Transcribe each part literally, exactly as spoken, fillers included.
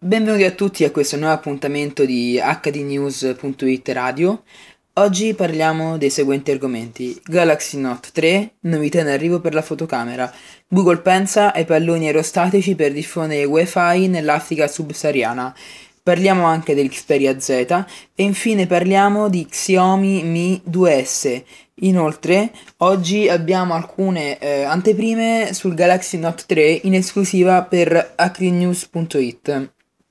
Benvenuti a tutti a questo nuovo appuntamento di acca di news punto it Radio. Oggi parliamo dei seguenti argomenti: Galaxy Note tre, novità in arrivo per la fotocamera. Google pensa ai palloni aerostatici per diffondere Wi-Fi nell'Africa subsahariana. Parliamo anche dell'Xperia Z e infine parliamo di Xiaomi Mi due S. Inoltre, oggi abbiamo alcune eh, anteprime sul Galaxy Note tre in esclusiva per acca di news punto it.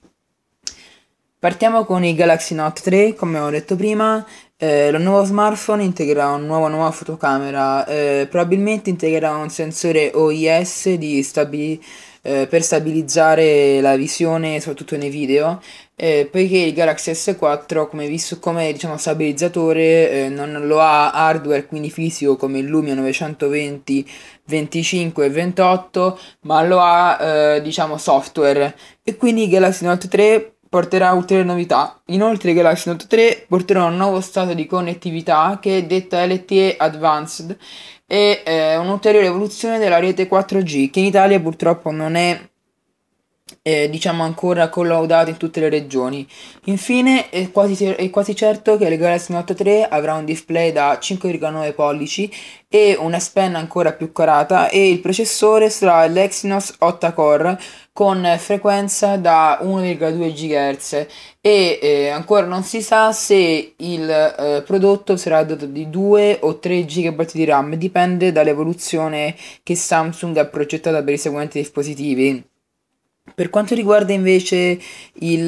Partiamo con il Galaxy Note tre, come ho detto prima. Eh, lo nuovo smartphone integrerà una nuova, nuova fotocamera, eh, probabilmente integrerà un sensore O I S di stabi- eh, per stabilizzare la visione, soprattutto nei video, eh, poiché il Galaxy S quattro, come visto come diciamo, stabilizzatore, eh, non lo ha hardware, quindi fisico, come il Lumia novecentoventi, venticinque e ventotto, ma lo ha, eh, diciamo, software. E quindi Galaxy Note tre porterà ulteriori novità. Inoltre Galaxy Note tre porterà un nuovo stato di connettività che è detta L T E Advanced e eh, un'ulteriore evoluzione della rete quattro G, che in Italia purtroppo non è eh, diciamo ancora collaudato in tutte le regioni. Infine è quasi, è quasi certo che il Galaxy Note tre avrà un display da cinque virgola nove pollici e una S Pen ancora più carata, e il processore sarà l'Exynos otto core con frequenza da uno virgola due gigahertz, e eh, ancora non si sa se il eh, prodotto sarà dotato di due o tre giga di RAM, dipende dall'evoluzione che Samsung ha progettato per i seguenti dispositivi. Per quanto riguarda invece il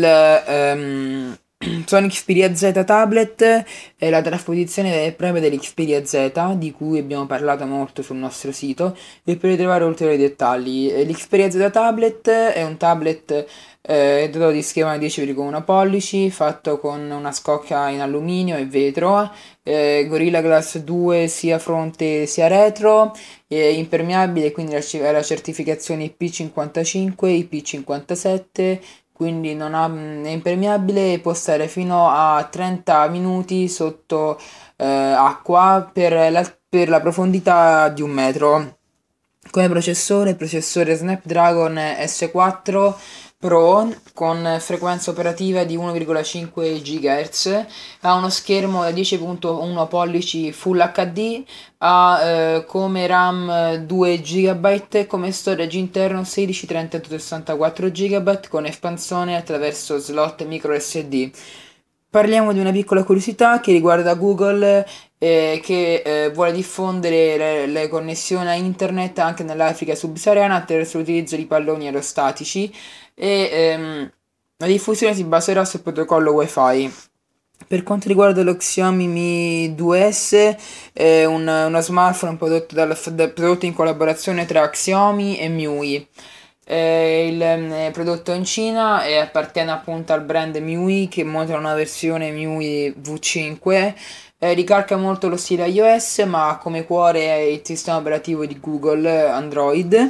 ehm, Sony Xperia Z Tablet, è la trasposizione vera e propria dell'Xperia Z, di cui abbiamo parlato molto sul nostro sito, e per ritrovare ulteriori dettagli. Eh, L'Xperia Z Tablet è un tablet eh, dotato di schermo dieci virgola uno pollici, fatto con una scocca in alluminio e vetro, eh, Gorilla Glass due sia fronte sia retro, è impermeabile, quindi la, ci- ha la certificazione I P cinquantacinque, I P cinquantasette, quindi non ha- mm, è impermeabile e può stare fino a trenta minuti sotto eh, acqua per la, per la profondità di un metro. Come processore, processore Snapdragon S quattro Pro con frequenza operativa di uno virgola cinque gigahertz, ha uno schermo da dieci virgola uno pollici Full H D, ha eh, come RAM due giga e come storage interno sedici, trentotto, sessantaquattro giga con espansione attraverso slot micro S D. Parliamo di una piccola curiosità che riguarda Google, eh, che eh, vuole diffondere le, le connessioni a internet anche nell'Africa subsahariana attraverso l'utilizzo di palloni aerostatici, e ehm, la diffusione si baserà sul protocollo Wi-Fi. Per quanto riguarda lo Xiaomi Mi due S, è un- uno smartphone prodotto, dal- da- prodotto in collaborazione tra Xiaomi e M I U I. Eh, il mm, è prodotto in Cina e appartiene appunto al brand M I U I, che monta una versione M I U I V cinque. Eh, ricalca molto lo stile iOS, ma ha come cuore il sistema operativo di Google, eh, Android.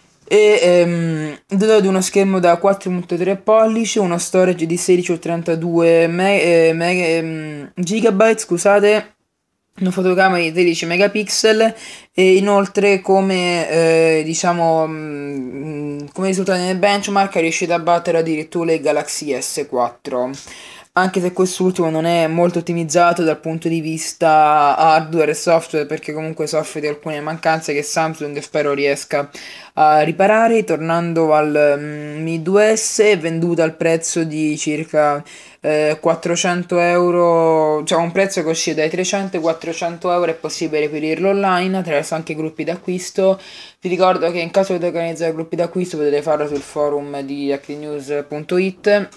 E ehm, dotato di uno schermo da quattro virgola tre pollici, uno storage di sedici o trentadue me- eh, me- ehm, gigabyte, scusate, una fotocamera di tredici megapixel, e inoltre come eh, diciamo mm, come risultato nel benchmark è riuscito a battere addirittura il Galaxy S quattro, anche se quest'ultimo non è molto ottimizzato dal punto di vista hardware e software, perché comunque soffre di alcune mancanze che Samsung spero riesca a riparare. Tornando al mm, Mi due S, venduta al prezzo di circa eh, quattrocento euro, cioè un prezzo che oscilla dai trecento ai quattrocento euro. È possibile reperirlo online attraverso anche gruppi d'acquisto. Vi ricordo che in caso di organizzare gruppi d'acquisto potete farlo sul forum di acca di news punto it.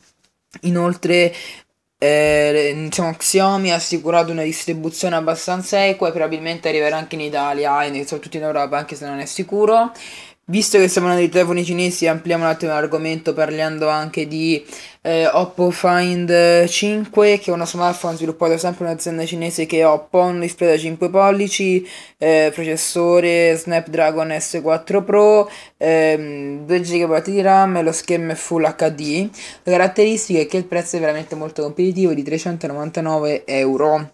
Inoltre, eh, diciamo, Xiaomi ha assicurato una distribuzione abbastanza equa e probabilmente arriverà anche in Italia e soprattutto in Europa, anche se non è sicuro. Visto che stiamo parlando di telefoni cinesi, ampliamo un attimo l'argomento parlando anche di eh, Oppo Find cinque, che è uno smartphone sviluppato sempre da un'azienda cinese che è Oppo, un display da cinque pollici, eh, processore Snapdragon S quattro Pro, ehm, due giga di RAM, e lo schermo è Full H D. La caratteristica è che il prezzo è veramente molto competitivo, di trecentonovantanove euro.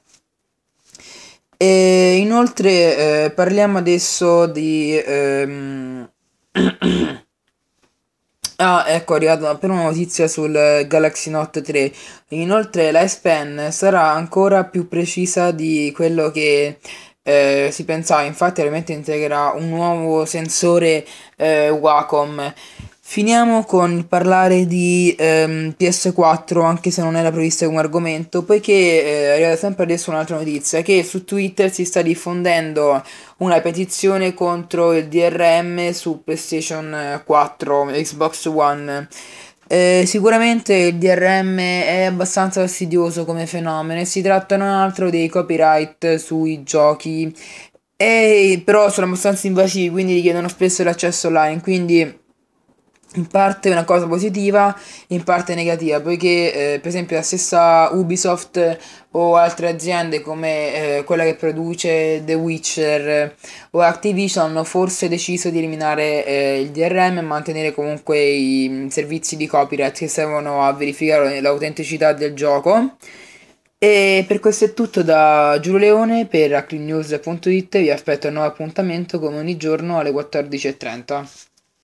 E inoltre eh, parliamo adesso di ehm, Ah, ecco, è arrivata appena una notizia sul Galaxy Note tre. Inoltre la S Pen sarà ancora più precisa di quello che eh, si pensava. Infatti, ovviamente integrerà un nuovo sensore eh, Wacom. Finiamo con il parlare di ehm, P S quattro, anche se non era previsto come argomento, poiché eh, è arrivata sempre adesso un'altra notizia, che su Twitter si sta diffondendo una petizione contro il D R M su PlayStation quattro, Xbox One. Eh, sicuramente il D R M è abbastanza fastidioso come fenomeno e si tratta non altro dei copyright sui giochi, e, però sono abbastanza invasivi, quindi richiedono spesso l'accesso online, quindi in parte è una cosa positiva, in parte negativa, poiché eh, per esempio la stessa Ubisoft o altre aziende come eh, quella che produce The Witcher eh, o Activision hanno forse deciso di eliminare eh, il D R M e mantenere comunque i mm, servizi di copyright che servono a verificare l'autenticità del gioco. E per questo è tutto da Giulio Leone per hacknews punto it, vi aspetto un nuovo appuntamento come ogni giorno alle quattordici e trenta.